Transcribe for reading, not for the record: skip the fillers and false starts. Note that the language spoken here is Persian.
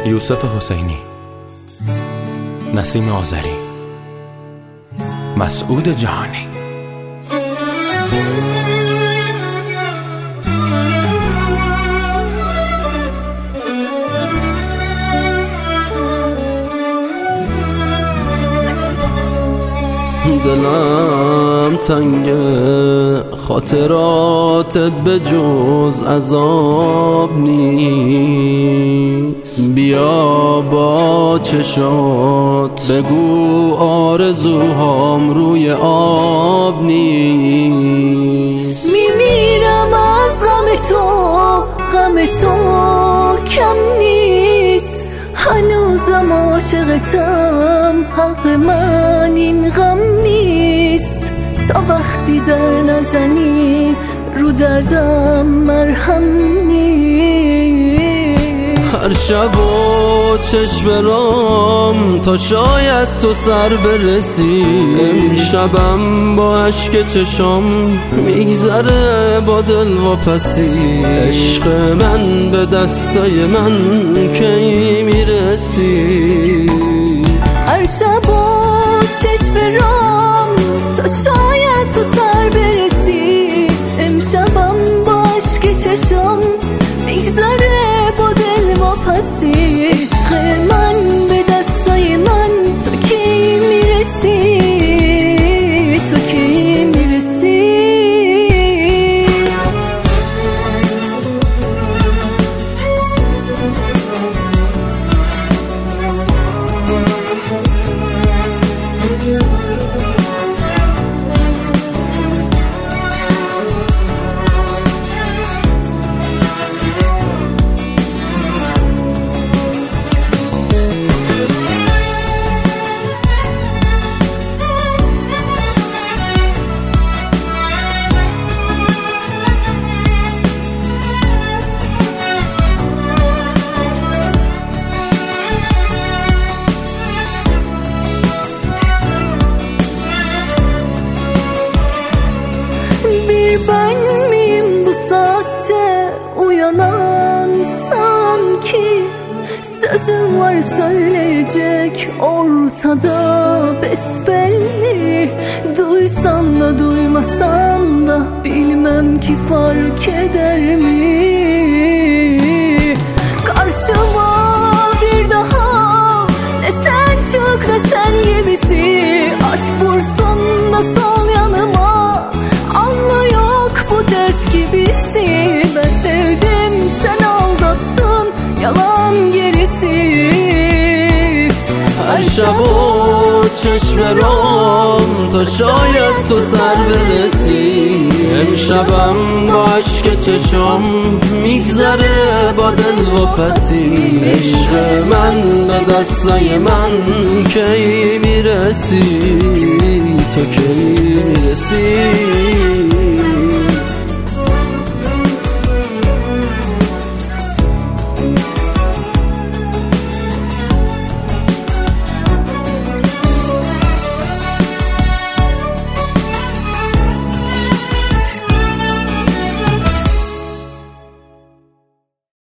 یوسف حسینی، نسیم آذری، مسعود جهانی. دلم تنگه، خاطراتت به جز عذاب نیست. بیا با چشات بگو آرزوهام روی آب نیست. میمیرم از غم تو کم نیست. هنوزم عاشقتم، حق من این غم نیست. تا وقتی در نزنی رو دردم مرهم نیست. هر شب و چشم برام تا شاید تو سر برسی. امشبم با اشک چشام میگذره با دل و پسی. عشق من به دستای من کی میرسی؟ هر شب و چشم برام تا شاید تو سر برسی. امشبم با اشک چشام میگذره با دل و پسی. عشق من به دستای من تو کی میرسی؟ تو کی میرسی؟ Ben miyim bu saatte uyanan sanki? Sözüm var söyleyecek ortada besbelli. Duysan da duymasan da bilmem ki fark eder mi? Karşıma bir daha ne sen çık ne sen gibisi. Aşk vursun da sol yanıma, anla yok bu dert gibisi. Ben sevdim sen aldattın, yalan gerisi. هر شب و چشم برام تا شاید تو سر برسی. امشبم با اشک چشم میگذره با دل و پسی. عشق من به دستای من کی میرسی؟ تو کی میرسی؟